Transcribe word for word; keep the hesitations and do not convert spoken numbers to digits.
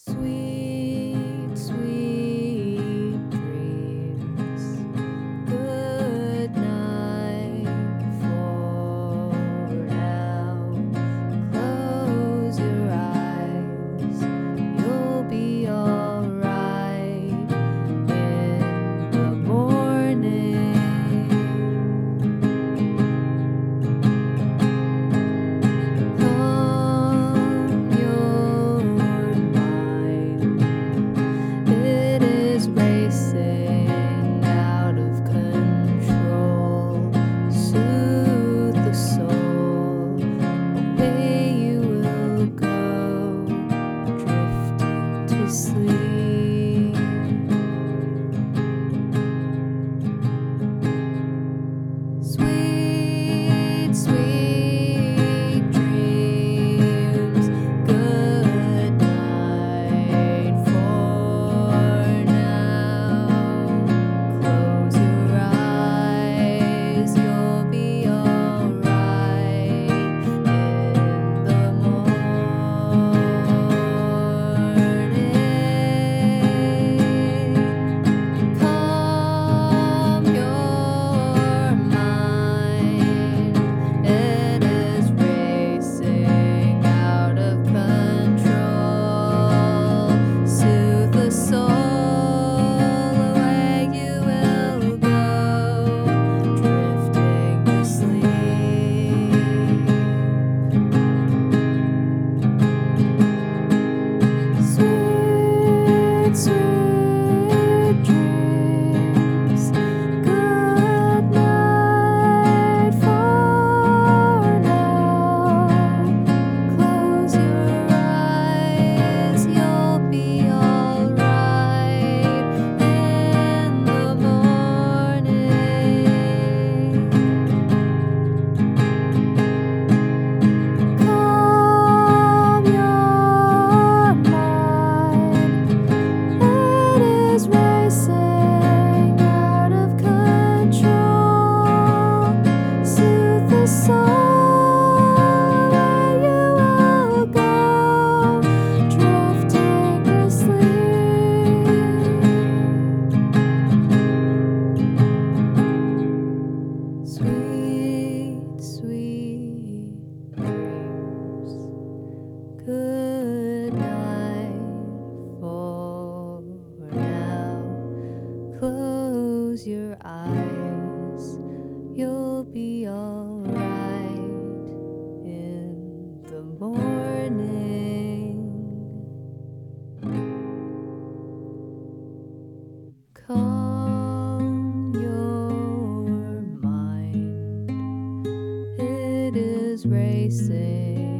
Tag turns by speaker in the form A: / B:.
A: Sweet, sweet dreams. Good night for now. Close your eyes. You'll be alright in the morning. Calm your mind. It is racing out of control. Soothe the soul. Away you will go, drifting to sleep. Sweet, sweet dreams. Good night for now. Close your eyes. You'll be alright in the morning. Calm your mind. It is racing out of control. Soothe the soul. Away you will go, drifting to sleep. Sweet, sweet dreams. Good night for now. Close your eyes. You'll be alright in the morning. Calm your mind. It is racing out of control. Soothe the soul. Away you will go, drifting to sleep. Sweet, sweet dreams. Good night for now. Close your eyes. You'll be alright in the morning. Calm your mind. It is racing